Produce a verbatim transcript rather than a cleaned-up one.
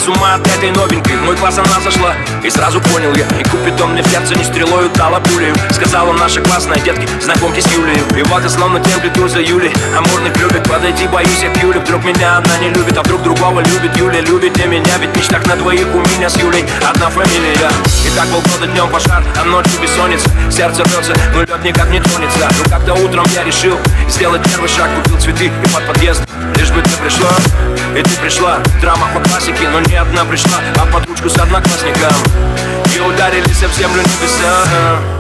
с ума от этой новенькой. В мой класс она зашла, и сразу понял я: и Купидон мне в сердце не стрелою дала пулею. Сказала наша классная: детки, знакомьтесь с Юлей. И вот я словно темплит за Юлей. Амурных любит, подойти боюсь я к Юле. Вдруг меня она не любит, а вдруг другого любит. Юля любит ли меня, ведь в мечтах на двоих у меня с Юлей одна фамилия. И так полгода днем пожар, а ночью бессонница. Сердце рвется, но лед никак не тронется. Ну как-то утром я решил сделать первый шаг. Купил цветы и под подъезд, лишь бы ты пришла. И ты пришла, драма по классике. Но не одна пришла, а под ручку с одноклассником. И ударились в землю небеса.